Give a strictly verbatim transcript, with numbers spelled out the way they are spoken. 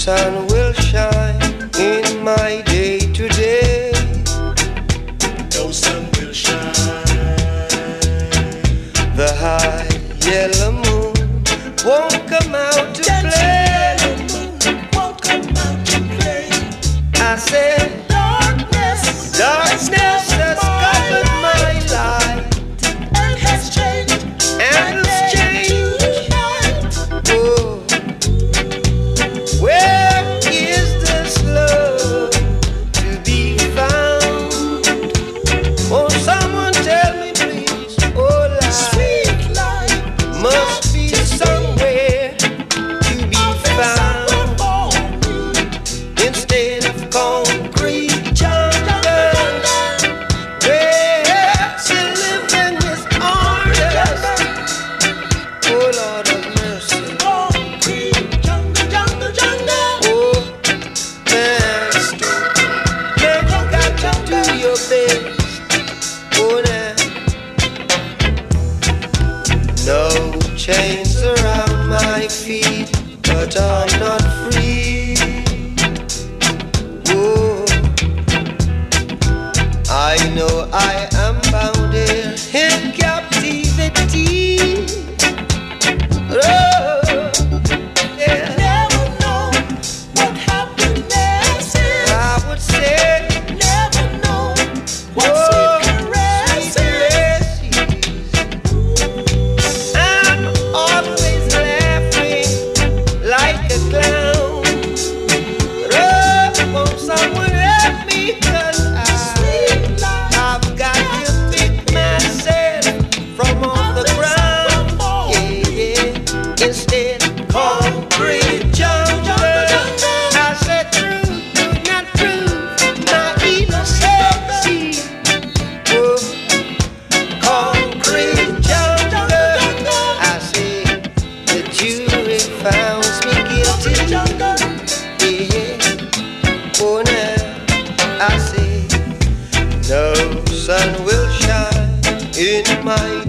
sun will shine in my day today. No sun will shine. The high yellow moon won't come out to play. Won't come out to play. I said Darkness, darkness has covered my life and has changed. and my it's day changed. tonight. Oh, where is this love to be found? Oh, someone tell me please. Oh, life Sweet life must be somewhere to be found instead of concrete jungles where she living is honest. Oh, Lord of mercy. concrete jungle, jungle, jungle. Oh, master, man, you got to do your best. Oh, now, no chains around my feet, but I'm not free. Oh, I know I am bound here in captivity. Oh, yeah. Never know what happiness is. I would say, Never know what oh, sweet caress is. I'm always laughing like a clown. Oh, won't someone help me? 'Cause I, Sweet life. I've got to pick myself from off the ground. Yeah, yeah. Instead of concrete jungle, I said truth do not prove my innocence. Oh, concrete jungle, I say the jury found me guilty. Yeah, oh now I say no sun will shine in my